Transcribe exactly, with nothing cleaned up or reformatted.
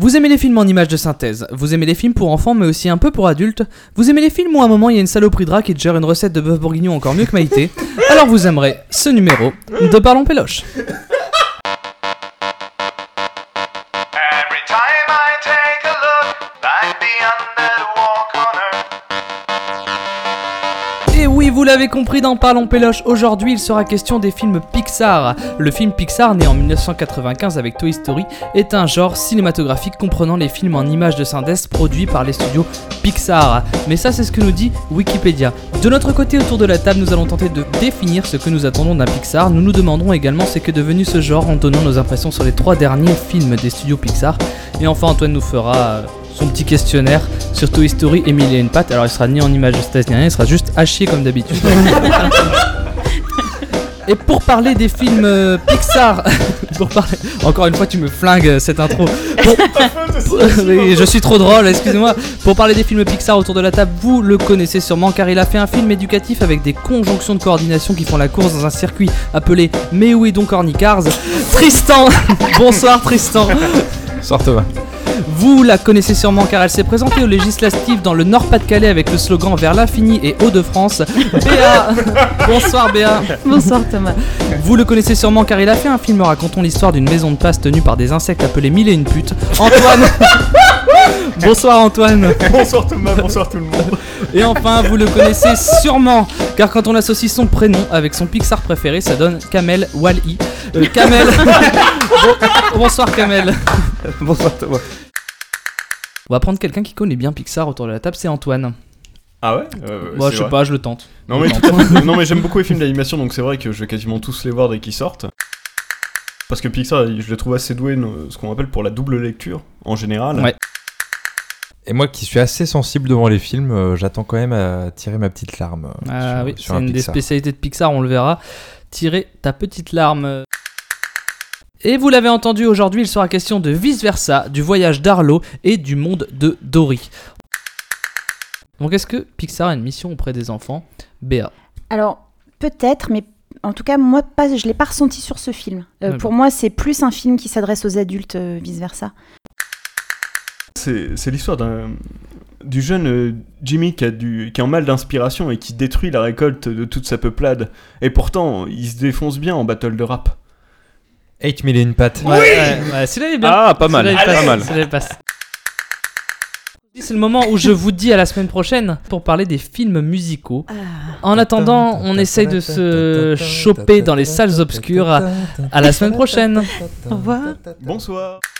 Vous aimez les films en images de synthèse, vous aimez les films pour enfants mais aussi un peu pour adultes, vous aimez les films où à un moment il y a une saloperie de rat qui te gère une recette de bœuf bourguignon encore mieux que Maïté, alors vous aimerez ce numéro de Parlons Péloche. Et oui, vous l'avez compris, dans Parlons Péloche, aujourd'hui il sera question des films Pixar. Le film Pixar, né en dix-neuf cent quatre-vingt-quinze avec Toy Story, est un genre cinématographique comprenant les films en images de synthèse produits par les studios Pixar. Mais ça, c'est ce que nous dit Wikipédia. De notre côté, autour de la table, nous allons tenter de définir ce que nous attendons d'un Pixar. Nous nous demanderons également ce qu'est devenu ce genre en donnant nos impressions sur les trois derniers films des studios Pixar. Et enfin, Antoine nous fera son petit questionnaire sur Toy Story et Mille et une pattes. Alors il sera ni en image de synthèse ni rien, il sera juste à chier comme d'habitude. Et pour parler des films euh, Pixar, pour parler... encore une fois tu me flingues cette intro. Pour... oui, je suis trop drôle, excusez-moi. Pour parler des films Pixar autour de la table, vous le connaissez sûrement car il a fait un film éducatif avec des conjonctions de coordination qui font la course dans un circuit appelé Mais où est donc Ornicars ? Tristan. Bonsoir Tristan. Bonsoir Thomas. Vous la connaissez sûrement car elle s'est présentée aux législatives dans le Nord-Pas-de-Calais avec le slogan Vers l'infini et Hauts-de-France. Béa. Bonsoir Béa. Bonsoir Thomas. Vous le connaissez sûrement car il a fait un film racontant l'histoire d'une maison de passe tenue par des insectes appelés Mille et une putes. Antoine. Bonsoir Antoine. Bonsoir Thomas, bonsoir tout le monde. Et enfin, vous le connaissez sûrement car quand on associe son prénom avec son Pixar préféré, ça donne Kamel Wall-E. Euh, Kamel. Bon, bonsoir Kamel. Bonsoir Thomas. On va prendre quelqu'un qui connaît bien Pixar autour de la table, c'est Antoine. Ah ouais euh, Moi, je sais vrai. pas, je le tente. Non mais, tout à fait. non mais j'aime beaucoup les films d'animation, donc c'est vrai que je vais quasiment tous les voir dès qu'ils sortent. Parce que Pixar, je les trouve assez doués, ce qu'on appelle pour la double lecture, en général. Ouais. Et moi qui suis assez sensible devant les films, euh, j'attends quand même à tirer ma petite larme. Euh, Ah sur, oui, sur c'est un une des Pixar. spécialités de Pixar, on le verra. Tirer ta petite larme. Et vous l'avez entendu, aujourd'hui, il sera question de vice-versa, du voyage d'Arlo et du monde de Dory. Donc est-ce que Pixar a une mission auprès des enfants ? Béa. Alors, peut-être, mais en tout cas, moi, pas, je ne l'ai pas ressenti sur ce film. Euh, Ouais, pour bon. moi, c'est plus un film qui s'adresse aux adultes, euh, vice-versa. C'est, c'est l'histoire d'un, du jeune euh, Jimmy qui, a du, qui est en mal d'inspiration et qui détruit la récolte de toute sa peuplade. Et pourtant, il se défonce bien en battle de rap. Eight Mille et une pattes. Ouais, ouais, ouais, celui-là il est bien. Ah, pas mal, Celui-là, il pas passe, mal. celui-là, il passe. C'est le moment où je vous dis à la semaine prochaine pour parler des films musicaux. En attendant, on essaye de se choper dans les salles obscures. À la semaine prochaine. Au revoir. Bonsoir.